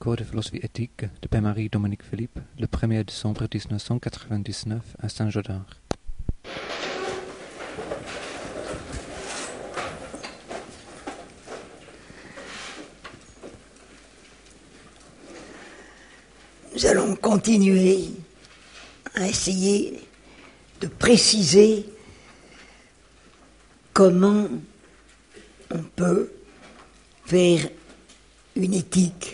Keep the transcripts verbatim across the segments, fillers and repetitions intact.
Cours de philosophie éthique de Père Marie-Dominique Philippe, le premier décembre mille neuf cent quatre-vingt-dix-neuf à Saint-Gaudens. Nous allons continuer à essayer de préciser comment on peut faire une éthique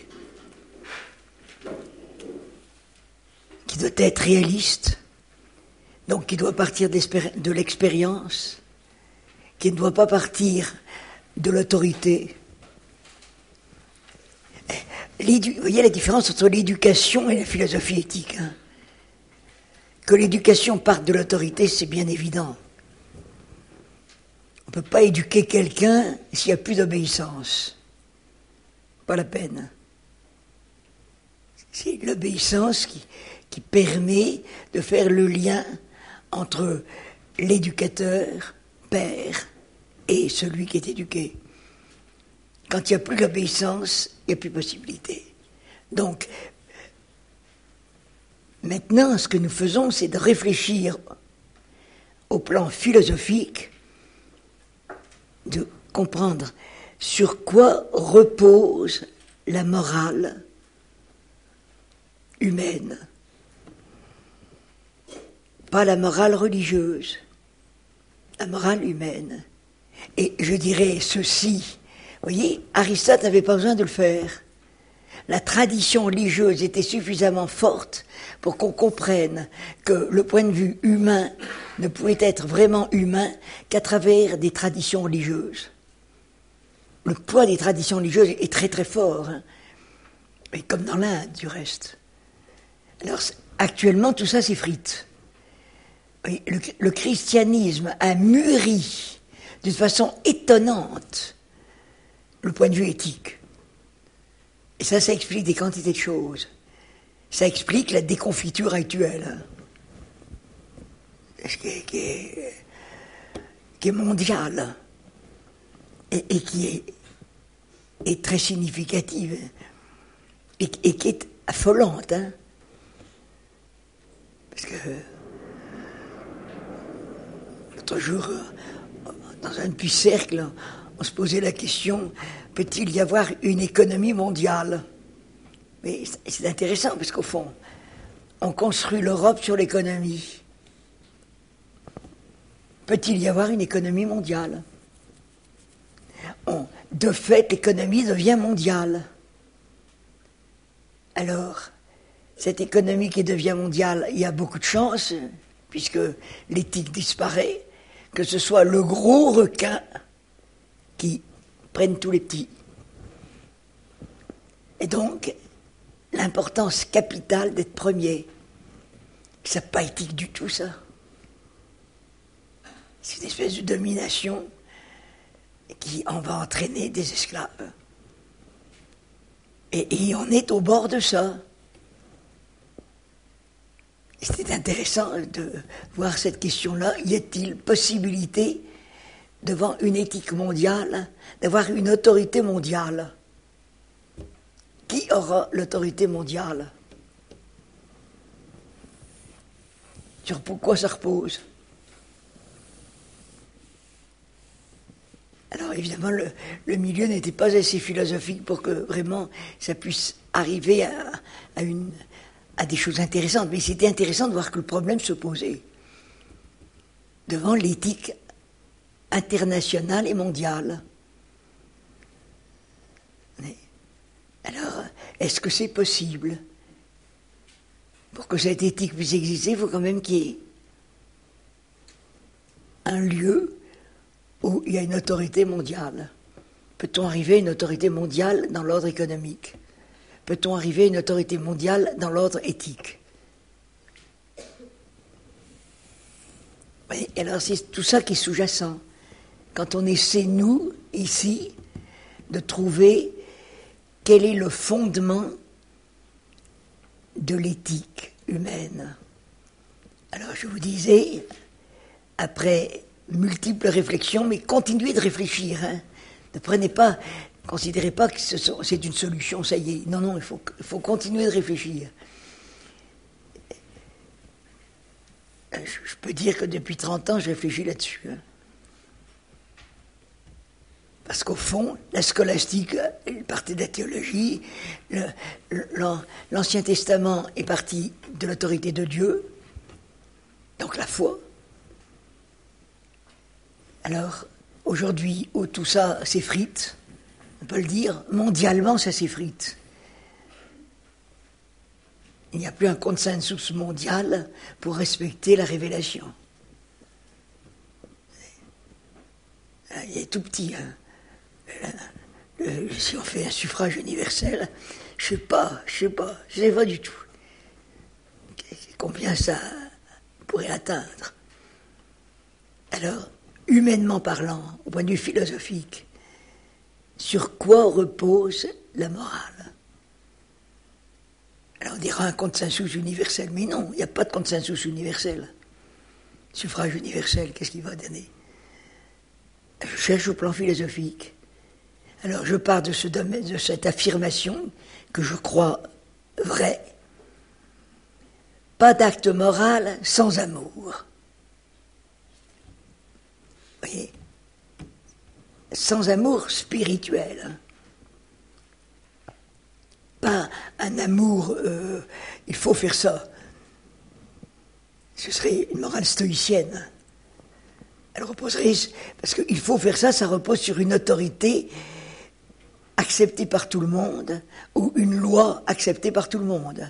qui doit être réaliste, donc qui doit partir de l'expérience, qui ne doit pas partir de l'autorité. Vous voyez la différence entre l'éducation et la philosophie éthique. Hein. Que l'éducation parte de l'autorité, c'est bien évident. On ne peut pas éduquer quelqu'un s'il n'y a plus d'obéissance. Pas la peine. C'est l'obéissance qui, qui permet de faire le lien entre l'éducateur, père, et celui qui est éduqué. Quand il n'y a plus d'obéissance, il n'y a plus de possibilité. Donc, maintenant, ce que nous faisons, c'est de réfléchir au plan philosophique, de comprendre sur quoi repose la morale humaine. Pas la morale religieuse, la morale humaine. Et je dirais ceci, vous voyez, Aristote n'avait pas besoin de le faire. La tradition religieuse était suffisamment forte pour qu'on comprenne que le point de vue humain ne pouvait être vraiment humain qu'à travers des traditions religieuses. Le poids des traditions religieuses est très très fort, hein. Et comme dans l'Inde du reste. Alors actuellement tout ça s'effrite. Le, le christianisme a mûri d'une façon étonnante le point de vue éthique. Et ça, ça explique des quantités de choses. Ça explique la déconfiture actuelle, qui est, qui est, qui est mondiale et, et qui est, est très significative et, et qui est affolante. Hein, parce que l'autre jour, dans un petit cercle, on se posait la question, peut-il y avoir une économie mondiale? Mais c'est intéressant, parce qu'au fond, on construit l'Europe sur l'économie. Peut-il y avoir une économie mondiale? On, de fait, l'économie devient mondiale. Alors, cette économie qui devient mondiale, il y a beaucoup de chances, puisque l'éthique disparaît, que ce soit le gros requin qui prennent tous les petits. Et donc, l'importance capitale d'être premier, c'est pas éthique du tout, ça. C'est une espèce de domination qui en va entraîner des esclaves. Et, et on est au bord de ça. C'était intéressant de voir cette question-là. Y a-t-il possibilité devant une éthique mondiale, d'avoir une autorité mondiale? Qui aura l'autorité mondiale? Sur pourquoi ça repose? Alors évidemment, le, le milieu n'était pas assez philosophique pour que vraiment ça puisse arriver à, à, une, à des choses intéressantes. Mais c'était intéressant de voir que le problème se posait devant l'éthique internationale et mondiale. Mais, alors, est-ce que c'est possible? Pour que cette éthique puisse exister, il faut quand même qu'il y ait un lieu où il y a une autorité mondiale. Peut-on arriver à une autorité mondiale dans l'ordre économique? Peut-on arriver à une autorité mondiale dans l'ordre éthique? Et alors c'est tout ça qui est sous-jacent. Quand on essaie, nous, ici, de trouver quel est le fondement de l'éthique humaine. Alors je vous disais, après multiples réflexions, mais continuez de réfléchir, hein. Ne prenez pas considérez pas que ce sont, c'est une solution, ça y est. Non, non, il faut, il faut continuer de réfléchir. Je, je peux dire que depuis trente ans, je réfléchis là-dessus. Hein. Parce qu'au fond, la scolastique, une partie de la théologie, le, le, l'Ancien Testament est parti de l'autorité de Dieu, donc la foi. Alors, aujourd'hui, où tout ça s'effrite, on peut le dire, mondialement, ça s'effrite. Il n'y a plus un consensus mondial pour respecter la révélation. Il est tout petit, hein. Le, si on fait un suffrage universel, je sais pas, je sais pas, je sais pas du tout. Combien ça pourrait atteindre? Alors, humainement parlant, au point de vue philosophique, sur quoi repose la morale? Alors on dira un consensus universel, mais non, il n'y a pas de consensus universel. Suffrage universel, qu'est-ce qu'il va donner? Je cherche au plan philosophique. Alors je pars de, ce domaine, de cette affirmation que je crois vraie. Pas d'acte moral sans amour. Vous voyez? Sans amour spirituel. Pas un amour, euh, il faut faire ça. Ce serait une morale stoïcienne. Elle reposerait, parce qu'il faut faire ça, ça repose sur une autorité acceptée par tout le monde, ou une loi acceptée par tout le monde.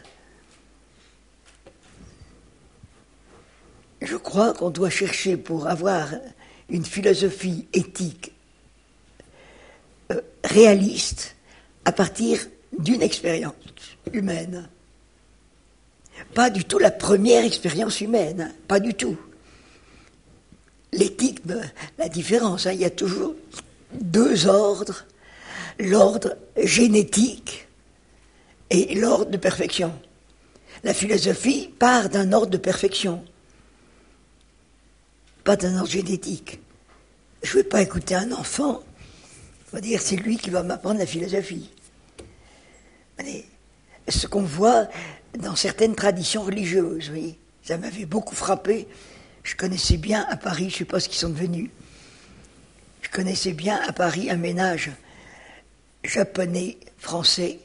Je crois qu'on doit chercher pour avoir une philosophie éthique euh, réaliste à partir d'une expérience humaine. Pas du tout la première expérience humaine, pas du tout. L'éthique, la différence, hein, il y a toujours deux ordres, l'ordre génétique et l'ordre de perfection. La philosophie part d'un ordre de perfection, pas d'un ordre génétique. Je ne vais pas écouter un enfant, on va dire c'est lui qui va m'apprendre la philosophie. Allez, ce qu'on voit dans certaines traditions religieuses, oui, ça m'avait beaucoup frappé. Je connaissais bien à Paris, je ne sais pas ce qu'ils sont devenus, je connaissais bien à Paris un ménage japonais, français,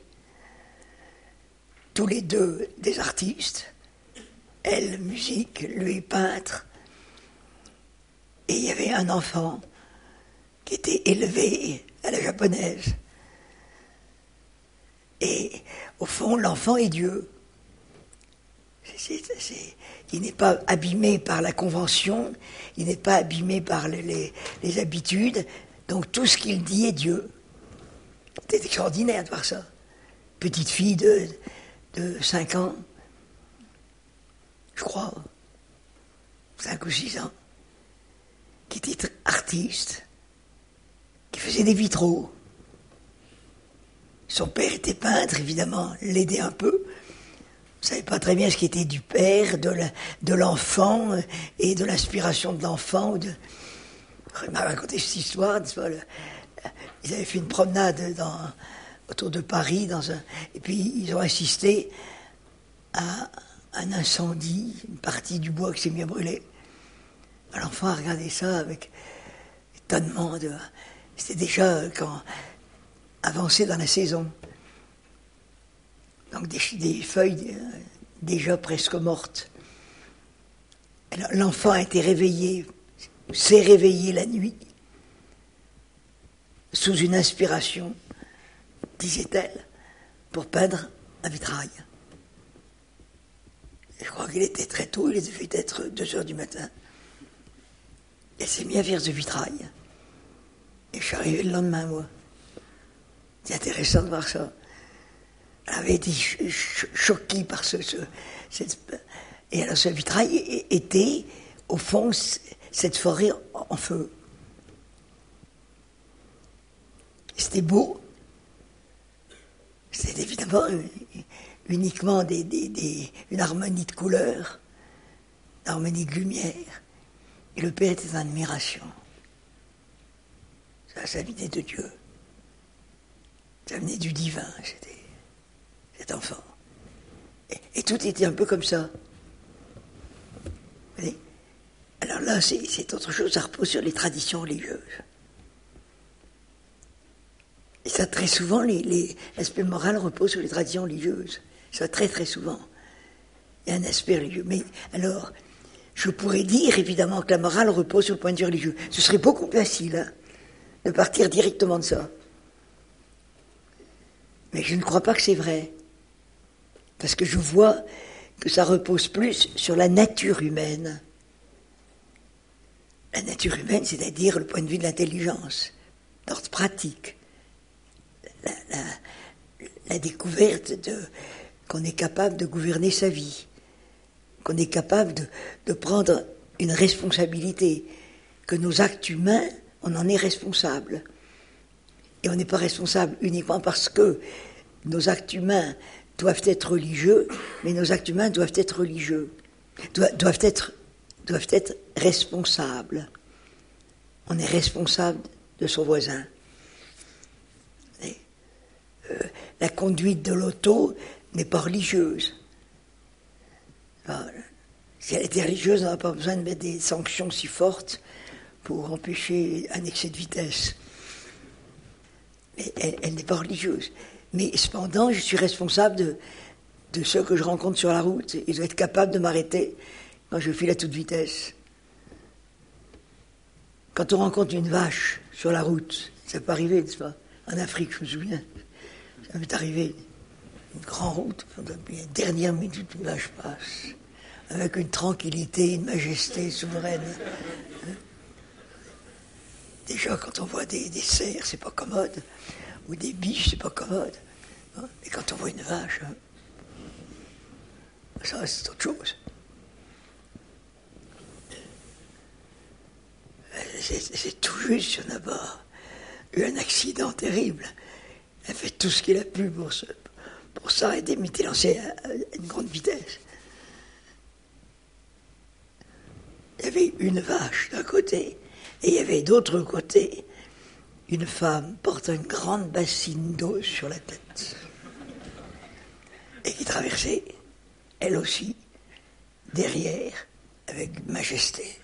tous les deux des artistes, elle musique, lui peintre, et il y avait un enfant qui était élevé à la japonaise. Et au fond, l'enfant est Dieu. C'est, c'est, c'est, il n'est pas abîmé par la convention, il n'est pas abîmé par les, les, les habitudes, donc tout ce qu'il dit est Dieu. C'est extraordinaire de voir ça. Petite fille de, de cinq ans, je crois, cinq ou six ans, qui était artiste, qui faisait des vitraux. Son père était peintre, évidemment, l'aidait un peu. On ne savait pas très bien ce qui était du père, de, la, de l'enfant et de l'inspiration de l'enfant. De... Il m'a raconté cette histoire. Le... Ils avaient fait une promenade dans, autour de Paris, dans un... et puis ils ont assisté à un incendie, une partie du bois qui s'est mis à brûler. L'enfant a regardé ça avec étonnement. De... C'était déjà quand avancé dans la saison. Donc des, des feuilles euh, déjà presque mortes. Alors, l'enfant a été réveillé, s'est réveillé la nuit, sous une inspiration, disait-elle, pour peindre un vitrail. Et je crois qu'il était très tôt, il devait être deux heures du matin. Elle s'est mise à faire ce vitrail. Et je suis arrivé le lendemain, moi. C'est intéressant de voir ça. Elle avait été ch- ch- choquée par ce, ce cette, et alors ce vitrail était au fond cette forêt en feu. C'était beau. C'était évidemment uniquement des, des, des, une harmonie de couleurs, une harmonie de lumière. Et le père était en admiration. Ça, ça venait de Dieu. Ça venait du divin, c'était cet enfant. Et, et tout était un peu comme ça. Vous voyez ? Alors là, c'est, c'est autre chose, ça repose sur les traditions religieuses. Et ça, très souvent, les, les, l'aspect moral repose sur les traditions religieuses. Ça, très très souvent. Il y a un aspect religieux. Mais alors, je pourrais dire, évidemment, que la morale repose sur le point de vue religieux. Ce serait beaucoup plus facile, hein, de partir directement de ça. Mais je ne crois pas que c'est vrai. Parce que je vois que ça repose plus sur la nature humaine. La nature humaine, c'est-à-dire le point de vue de l'intelligence, d'ordre pratique. La, la, la découverte de, qu'on est capable de gouverner sa vie, qu'on est capable de, de prendre une responsabilité, que nos actes humains, on en est responsable. Et on n'est pas responsable uniquement parce que nos actes humains doivent être religieux, mais nos actes humains doivent être religieux, doivent, doivent, être, doivent être responsables. On est responsable de son voisin. Et, euh, la conduite de l'auto n'est pas religieuse. Alors, si elle était religieuse, on n'a pas besoin de mettre des sanctions si fortes pour empêcher un excès de vitesse. Mais elle, elle n'est pas religieuse. Mais cependant, je suis responsable de, de ceux que je rencontre sur la route. Ils doivent être capables de m'arrêter quand je file à toute vitesse. Quand on rencontre une vache sur la route, ça peut arriver, n'est-ce pas ? En Afrique, je me souviens, ça m'est arrivé. Une grande route, depuis la dernière minute, une vache passe, avec une tranquillité, une majesté souveraine. Déjà, quand on voit des, des cerfs, c'est pas commode, ou des biches, c'est pas commode. Mais quand on voit une vache, ça, c'est autre chose. C'est, c'est tout juste, si on n'a pas eu un accident terrible. Elle fait tout ce qu'il a pu pour se... pour s'arrêter, mais t'es lancé à une grande vitesse. Il y avait une vache d'un côté, et il y avait d'autre côté une femme portant une grande bassine d'eau sur la tête, et qui traversait, elle aussi, derrière, avec majesté.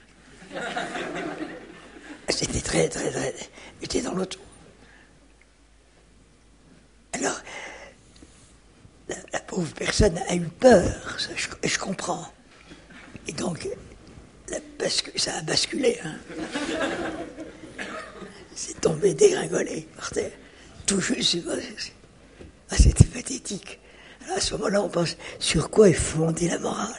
C'était très, très, très... J'étais dans l'auto. Alors... La, la pauvre personne a eu peur, ça, je, je comprends. Et donc, la bascu- ça a basculé. Hein. C'est tombé dégringolé par terre. Tout juste, c'est pas, c'est, ah, c'était pathétique. Alors à ce moment-là, on pense, sur quoi est fondée la morale ?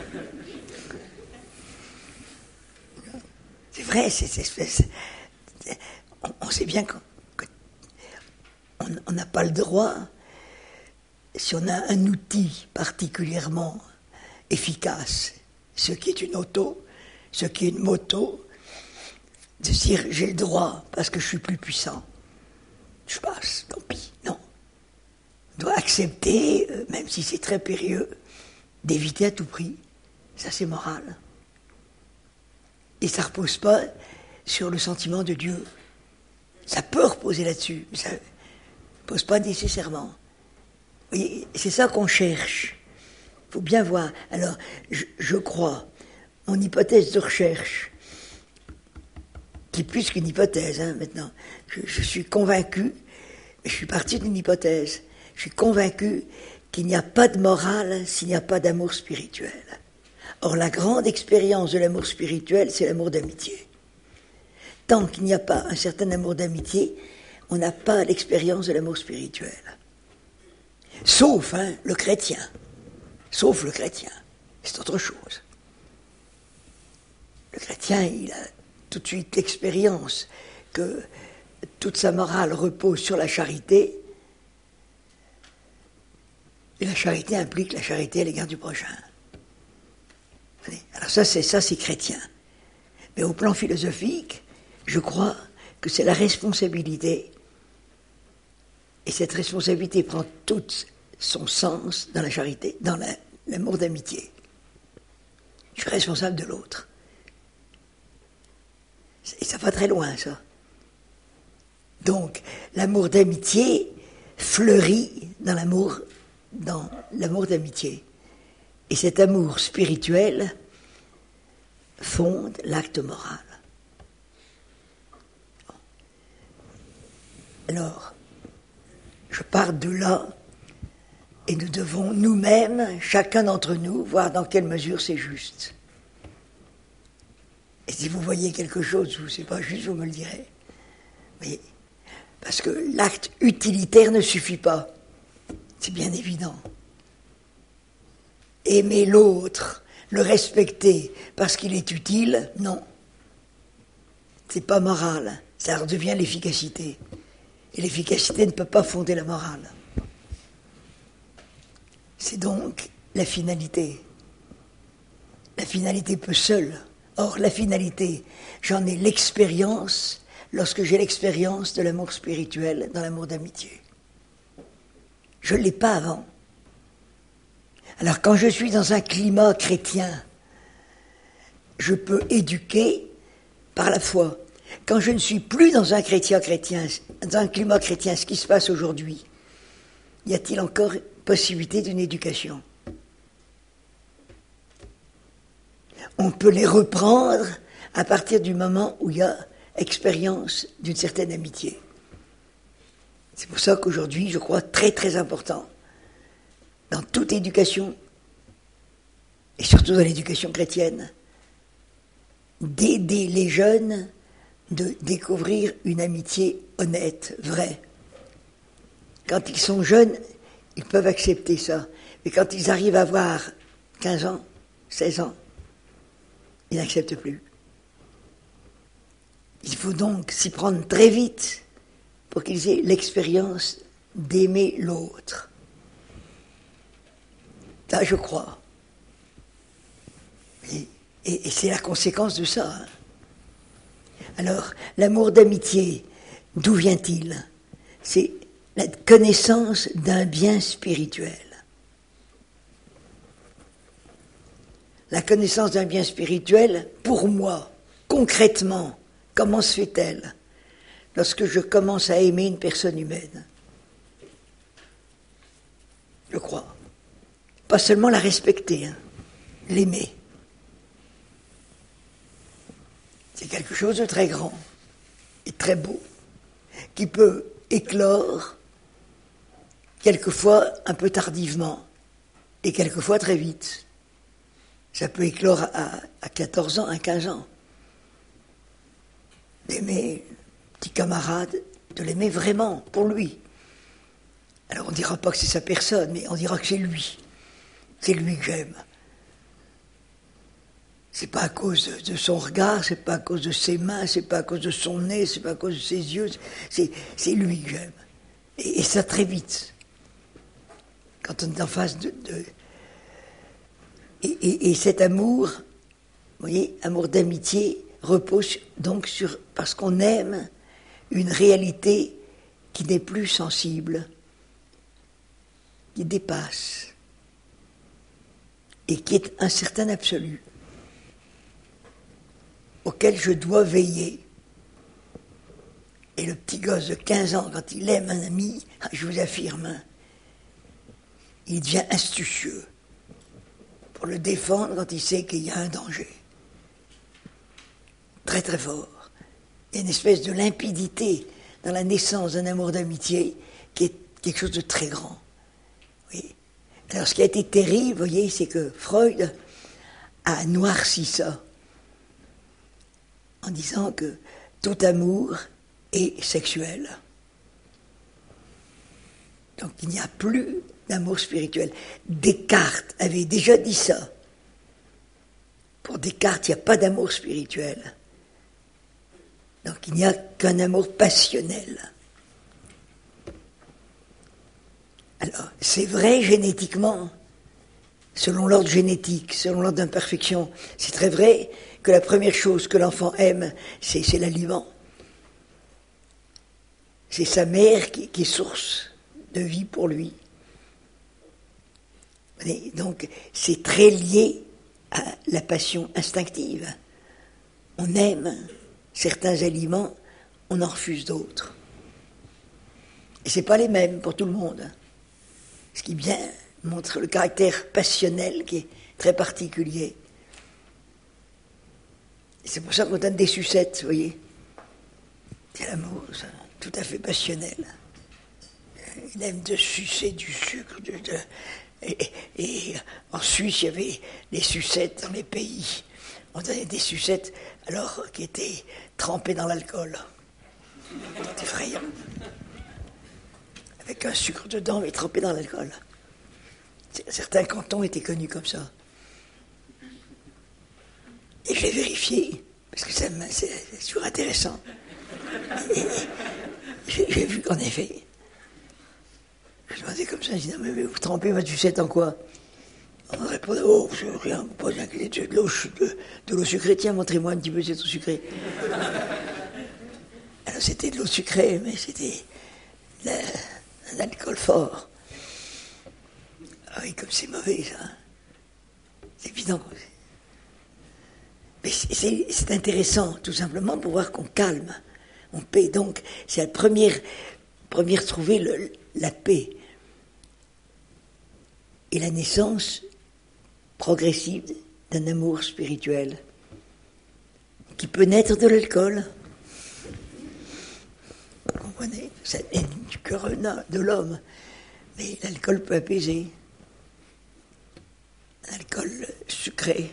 C'est vrai, c'est cette espèce... On, on sait bien qu'on n'a pas le droit... Si on a un outil particulièrement efficace, ce qui est une auto, ce qui est une moto, de dire j'ai le droit parce que je suis plus puissant, je passe, tant pis, non. On doit accepter, même si c'est très périlleux, d'éviter à tout prix. Ça, c'est moral. Et ça ne repose pas sur le sentiment de Dieu. Ça peut reposer là-dessus, mais ça ne repose pas nécessairement. Oui, c'est ça qu'on cherche. Il faut bien voir. Alors, je, je crois, mon hypothèse de recherche, qui est plus qu'une hypothèse, hein, maintenant, je, je suis convaincu, je suis parti d'une hypothèse, je suis convaincu qu'il n'y a pas de morale s'il n'y a pas d'amour spirituel. Or, la grande expérience de l'amour spirituel, c'est l'amour d'amitié. Tant qu'il n'y a pas un certain amour d'amitié, on n'a pas l'expérience de l'amour spirituel. Sauf hein, le chrétien. Sauf le chrétien. C'est autre chose. Le chrétien, il a tout de suite l'expérience que toute sa morale repose sur la charité. Et la charité implique la charité à l'égard du prochain. Alors ça, c'est ça, c'est chrétien. Mais au plan philosophique, je crois que c'est la responsabilité. Et cette responsabilité prend tout son sens dans la charité, dans la, l'amour d'amitié. Je suis responsable de l'autre. Et ça va très loin, ça. Donc, l'amour d'amitié fleurit dans l'amour, dans l'amour d'amitié. Et cet amour spirituel fonde l'acte moral. Alors, je pars de là, et nous devons nous-mêmes, chacun d'entre nous, voir dans quelle mesure c'est juste. Et si vous voyez quelque chose où c'est pas juste, vous me le direz. Mais, parce que l'acte utilitaire ne suffit pas. C'est bien évident. Aimer l'autre, le respecter parce qu'il est utile, non. C'est pas moral. Ça redevient l'efficacité. Et l'efficacité ne peut pas fonder la morale. C'est donc la finalité. La finalité peut seule. Or, la finalité, j'en ai l'expérience lorsque j'ai l'expérience de l'amour spirituel dans l'amour d'amitié. Je ne l'ai pas avant. Alors, quand je suis dans un climat chrétien, je peux éduquer par la foi. Quand je ne suis plus dans un chrétien chrétien, dans un climat chrétien, ce qui se passe aujourd'hui, y a-t-il encore possibilité d'une éducation? On peut les reprendre à partir du moment où il y a expérience d'une certaine amitié. C'est pour ça qu'aujourd'hui, je crois très très important, dans toute éducation, et surtout dans l'éducation chrétienne, d'aider les jeunes de découvrir une amitié honnête, vraie. Quand ils sont jeunes, ils peuvent accepter ça. Mais quand ils arrivent à avoir quinze ans, seize ans, ils n'acceptent plus. Il faut donc s'y prendre très vite pour qu'ils aient l'expérience d'aimer l'autre. Ça, je crois. Et, et, et c'est la conséquence de ça. Hein. Alors, l'amour d'amitié, d'où vient-il? C'est la connaissance d'un bien spirituel. La connaissance d'un bien spirituel, pour moi, concrètement, comment se fait-elle? Lorsque je commence à aimer une personne humaine. Je crois. Pas seulement la respecter, hein, l'aimer. C'est quelque chose de très grand et très beau, qui peut éclore quelquefois un peu tardivement et quelquefois très vite. Ça peut éclore à, à quatorze ans, à quinze ans. D'aimer un petit camarade, de l'aimer vraiment, pour lui. Alors on ne dira pas que c'est sa personne, mais on dira que c'est lui. C'est lui que j'aime. C'est pas à cause de son regard, c'est pas à cause de ses mains, c'est pas à cause de son nez, c'est pas à cause de ses yeux, c'est, c'est lui que j'aime. Et, et ça très vite. Quand on est en face de... de et, et, et cet amour, vous voyez, amour d'amitié, repose donc sur... parce qu'on aime une réalité qui n'est plus sensible, qui dépasse, et qui est un certain absolu, auquel je dois veiller. Et le petit gosse de quinze ans, quand il aime un ami, je vous affirme, hein, il devient astucieux pour le défendre quand il sait qu'il y a un danger. Très très fort. Il y a une espèce de limpidité dans la naissance d'un amour d'amitié qui est quelque chose de très grand. Oui. Alors ce qui a été terrible, vous voyez, c'est que Freud a noirci ça en disant que tout amour est sexuel. Donc il n'y a plus d'amour spirituel. Descartes avait déjà dit ça. Pour Descartes, il n'y a pas d'amour spirituel. Donc il n'y a qu'un amour passionnel. Alors, c'est vrai génétiquement, selon l'ordre génétique, selon l'ordre d'imperfection, c'est très vrai que la première chose que l'enfant aime, c'est, c'est l'aliment. C'est sa mère qui, qui est source de vie pour lui. Et donc, c'est très lié à la passion instinctive. On aime certains aliments, on en refuse d'autres. Et ce n'est pas les mêmes pour tout le monde. Ce qui bien montre le caractère passionnel qui est très particulier. Et c'est pour ça qu'on donne des sucettes, vous voyez. C'est l'amour, ça, tout à fait passionnel. Il aime de sucer du sucre. De, de, et, et en Suisse, il y avait des sucettes dans les pays. On donnait des sucettes alors qui étaient trempées dans l'alcool. C'est effrayant. Avec un sucre dedans, mais trempé dans l'alcool. Certains cantons étaient connus comme ça. Et je l'ai vérifié, parce que ça, c'est, c'est toujours intéressant. Et j'ai, j'ai vu qu'en effet, je demandais comme ça, je disais, mais vous trempez votre sucette en quoi? On répondait, oh, c'est rien, pas d'inquiétude, de l'eau, de, de l'eau sucrée, tiens, montrez-moi un petit peu cette eau sucrée. Alors c'était de l'eau sucrée, mais c'était de la, un alcool fort. Ah oui, comme c'est mauvais, ça. C'est évident. Mais c'est, c'est, c'est intéressant, tout simplement, pour voir qu'on calme, on paie. Donc, c'est la première, première trouver le, la paix. Et la naissance progressive d'un amour spirituel qui peut naître de l'alcool. Vous comprenez? Ça naît du cœur de l'homme. Mais l'alcool peut apaiser. L'alcool sucré.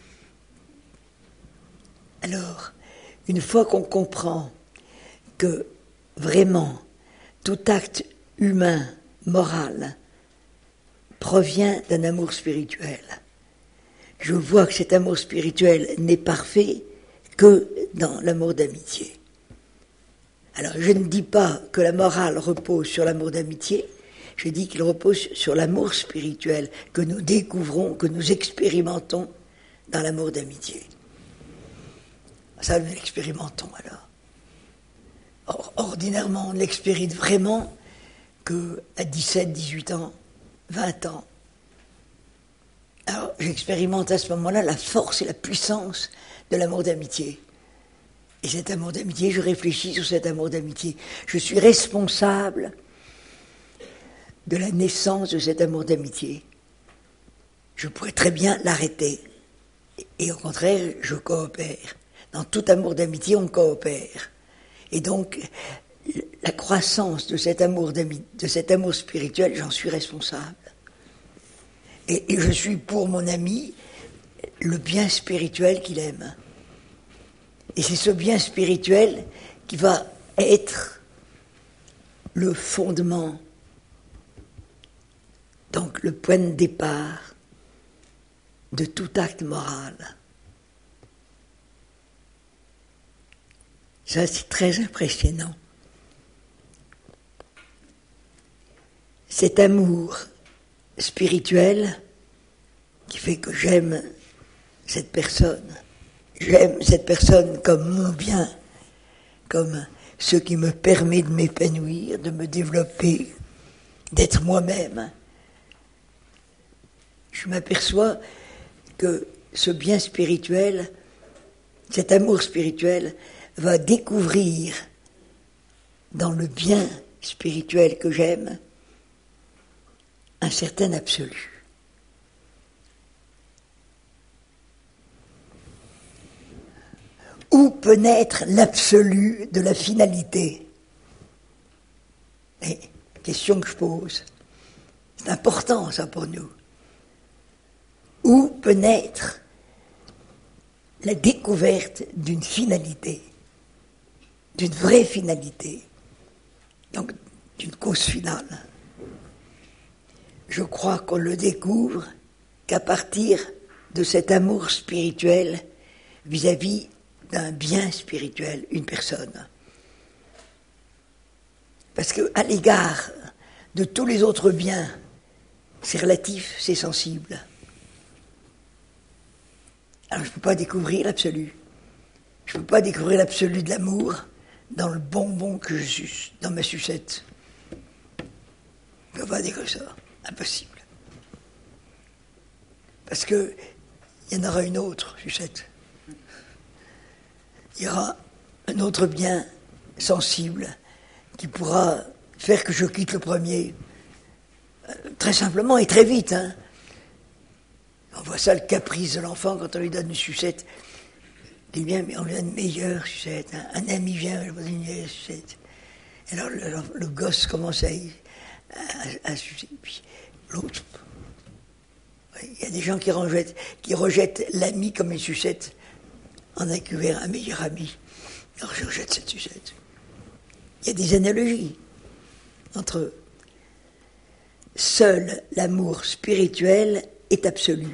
Alors, une fois qu'on comprend que vraiment tout acte humain, moral, provient d'un amour spirituel, je vois que cet amour spirituel n'est parfait que dans l'amour d'amitié. Alors, je ne dis pas que la morale repose sur l'amour d'amitié, je dis qu'il repose sur l'amour spirituel que nous découvrons, que nous expérimentons dans l'amour d'amitié. Ça, nous l'expérimentons alors. Or, ordinairement, on ne l'expérimente vraiment qu'à dix-sept, dix-huit ans, vingt ans. Alors, j'expérimente à ce moment-là la force et la puissance de l'amour d'amitié. Et cet amour d'amitié, je réfléchis sur cet amour d'amitié. Je suis responsable de la naissance de cet amour d'amitié. Je pourrais très bien l'arrêter. Et au contraire, je coopère. Dans tout amour d'amitié, on coopère. Et donc, la croissance de cet amour, de cet amour spirituel, j'en suis responsable. Et, et je suis pour mon ami le bien spirituel qu'il aime. Et c'est ce bien spirituel qui va être le fondement, donc le point de départ de tout acte moral. Ça, c'est très impressionnant. Cet amour spirituel qui fait que j'aime cette personne, j'aime cette personne comme mon bien, comme ce qui me permet de m'épanouir, de me développer, d'être moi-même. Je m'aperçois que ce bien spirituel, cet amour spirituel, va découvrir dans le bien spirituel que j'aime un certain absolu. Où peut naître l'absolu de la finalité? Et, question que je pose. C'est important ça pour nous. Où peut naître la découverte d'une finalité, d'une vraie finalité, donc d'une cause finale? Je crois qu'on le découvre qu'à partir de cet amour spirituel vis-à-vis d'un bien spirituel, une personne. Parce qu'à l'égard de tous les autres biens, c'est relatif, c'est sensible. Alors je ne peux pas découvrir l'absolu. Je ne peux pas découvrir l'absolu de l'amour dans le bonbon que je suce, dans ma sucette. Je ne peux pas découvrir ça. Impossible. Parce qu'il y en aura une autre sucette. Il y aura un autre bien sensible qui pourra faire que je quitte le premier? euh, Très simplement et très vite. Hein. On voit ça, le caprice de l'enfant quand on lui donne une sucette. Il dit bien, mais on lui donne une meilleure sucette. Hein. Un ami vient, je vous donne une meilleure sucette. Alors le, le, le gosse commence à, à, à sucer. Puis l'autre. Il y a des gens qui rejettent, qui rejettent l'ami comme une sucette en découvert un meilleur ami. Alors je rejette cette sucette. Il y a des analogies entre eux. Seul l'amour spirituel est absolu.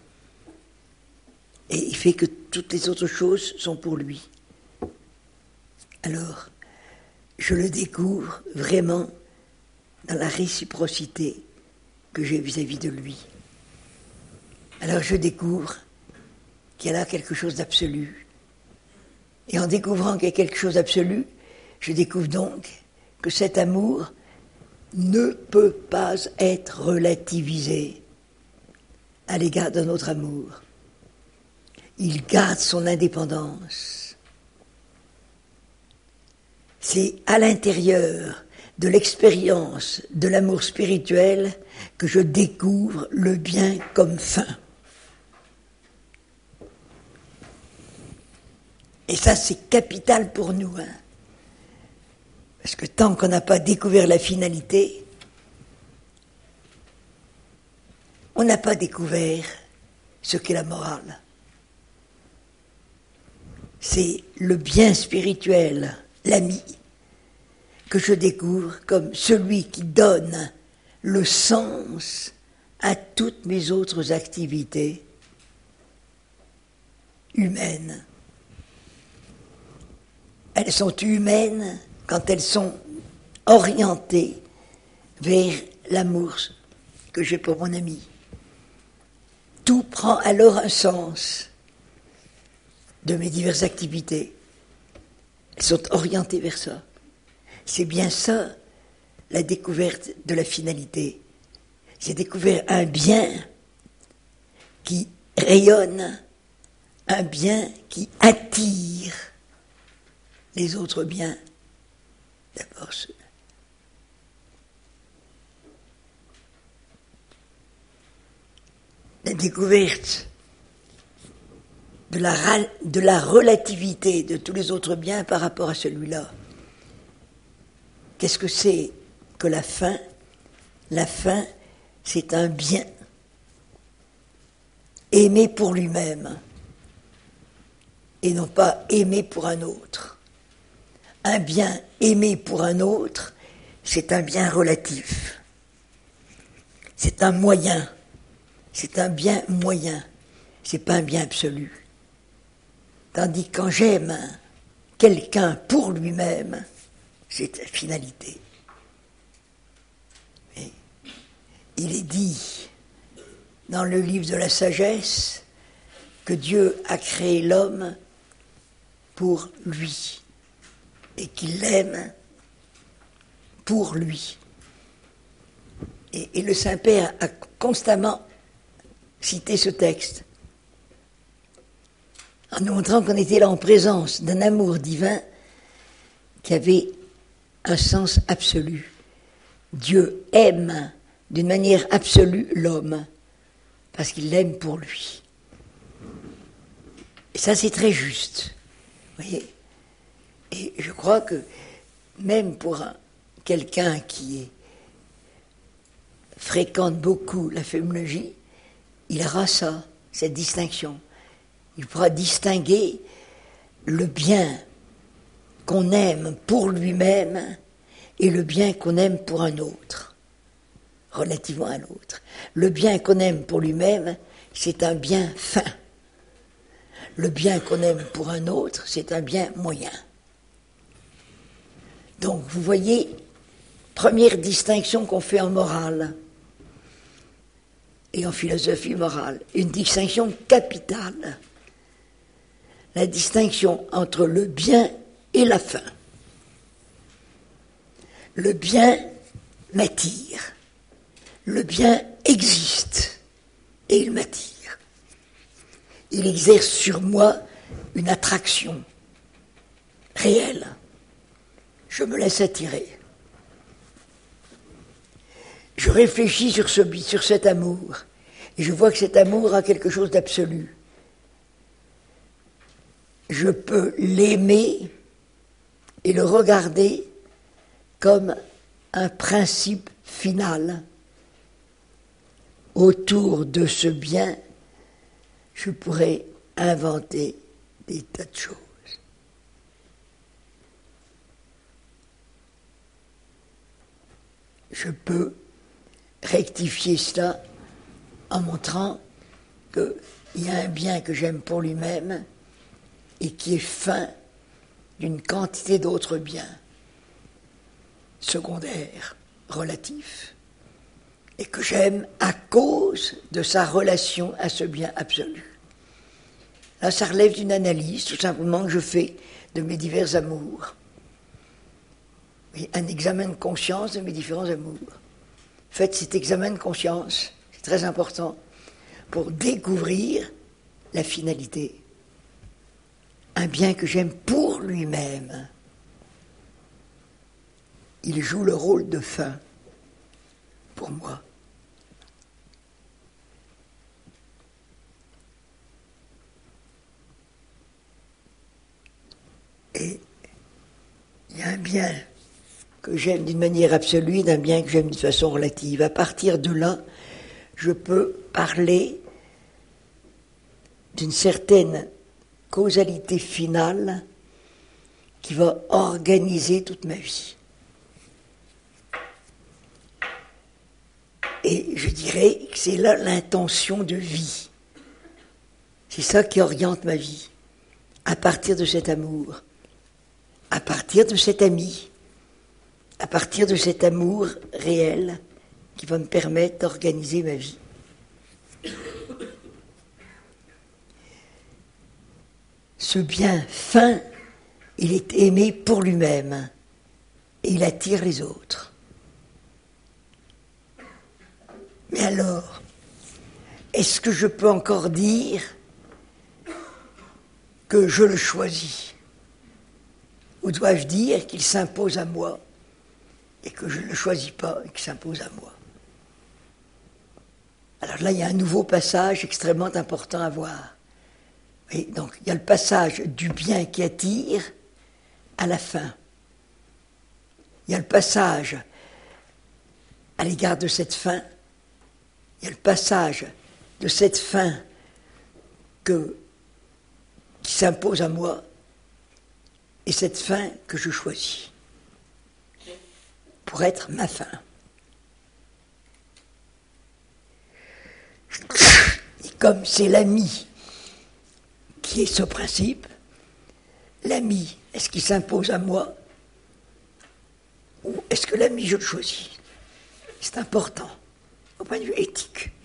Et il fait que toutes les autres choses sont pour lui. Alors, je le découvre vraiment dans la réciprocité que j'ai vis-à-vis de lui. Alors je découvre qu'il y a là quelque chose d'absolu. Et en découvrant qu'il y a quelque chose d'absolu, je découvre donc que cet amour ne peut pas être relativisé à l'égard d'un autre amour. Il garde son indépendance. C'est à l'intérieur de l'expérience de l'amour spirituel que je découvre le bien comme fin. Et ça, c'est capital pour nous. Hein. Parce que tant qu'on n'a pas découvert la finalité, on n'a pas découvert ce qu'est la morale. C'est le bien spirituel, l'ami, que je découvre comme celui qui donne le sens à toutes mes autres activités humaines. Elles sont humaines quand elles sont orientées vers l'amour que j'ai pour mon ami. Tout prend alors un sens de mes diverses activités. Elles sont orientées vers ça. C'est bien ça, la découverte de la finalité. J'ai découvert un bien qui rayonne, un bien qui attire les autres biens. D'abord ceux. La découverte de la, de la relativité de tous les autres biens par rapport à celui-là. Qu'est-ce que c'est que la fin? La fin, c'est un bien aimé pour lui-même et non pas aimé pour un autre. Un bien aimé pour un autre, c'est un bien relatif. C'est un moyen. C'est un bien moyen. C'est pas un bien absolu. Tandis que quand j'aime quelqu'un pour lui-même, c'est la finalité. Et il est dit dans le livre de la sagesse que Dieu a créé l'homme pour lui et qu'il l'aime pour lui. Et, et le Saint-Père a constamment cité ce texte en nous montrant qu'on était là en présence d'un amour divin qui avait un sens absolu. Dieu aime d'une manière absolue l'homme parce qu'il l'aime pour lui. Et ça, c'est très juste. Vous voyez ? Et je crois que même pour un, quelqu'un qui est, fréquente beaucoup la féminologie, il aura ça, cette distinction. Il pourra distinguer le bien qu'on aime pour lui-même et le bien qu'on aime pour un autre, relativement à l'autre. Le bien qu'on aime pour lui-même, c'est un bien fin. Le bien qu'on aime pour un autre, c'est un bien moyen. Donc, vous voyez, première distinction qu'on fait en morale et en philosophie morale, une distinction capitale. La distinction entre le bien et la fin. Le bien m'attire. Le bien existe et il m'attire. Il exerce sur moi une attraction réelle. Je me laisse attirer. je réfléchis sur, ce, sur cet amour, et je vois que cet amour a quelque chose d'absolu. Je peux l'aimer et le regarder comme un principe final. Autour de ce bien, je pourrais inventer des tas de choses. Je peux rectifier cela en montrant qu'il y a un bien que j'aime pour lui-même et qui est fin d'une quantité d'autres biens secondaires, relatifs, et que j'aime à cause de sa relation à ce bien absolu. Là, ça relève d'une analyse, tout simplement, que je fais de mes divers amours. Et un examen de conscience de mes différents amours. Faites cet examen de conscience, c'est très important, pour découvrir la finalité. Un bien que j'aime pour lui-même. Il joue le rôle de fin pour moi. Et il y a un bien que j'aime d'une manière absolue, d'un bien que j'aime d'une façon relative. À partir de là, je peux parler d'une certaine causalité finale qui va organiser toute ma vie. Et je dirais que c'est là l'intention de vie. C'est ça qui oriente ma vie. À partir de cet amour, à partir de cet ami, à partir de cet amour réel qui va me permettre d'organiser ma vie. Ce bien fin, il est aimé pour lui-même et il attire les autres. Mais alors, est-ce que je peux encore dire que je le choisis? Ou dois-je dire qu'il s'impose à moi et que je ne le choisis pas et qu'il s'impose à moi? Alors là, il y a un nouveau passage extrêmement important à voir. Et donc, il y a le passage du bien qui attire à la fin. Il y a le passage à l'égard de cette fin. Il y a le passage de cette fin que, qui s'impose à moi et cette fin que je choisis pour être ma fin. Et comme c'est l'ami qui est ce principe, l'ami, est-ce qu'il s'impose à moi ou est-ce que l'ami, je le choisis? C'est important, au point de vue éthique.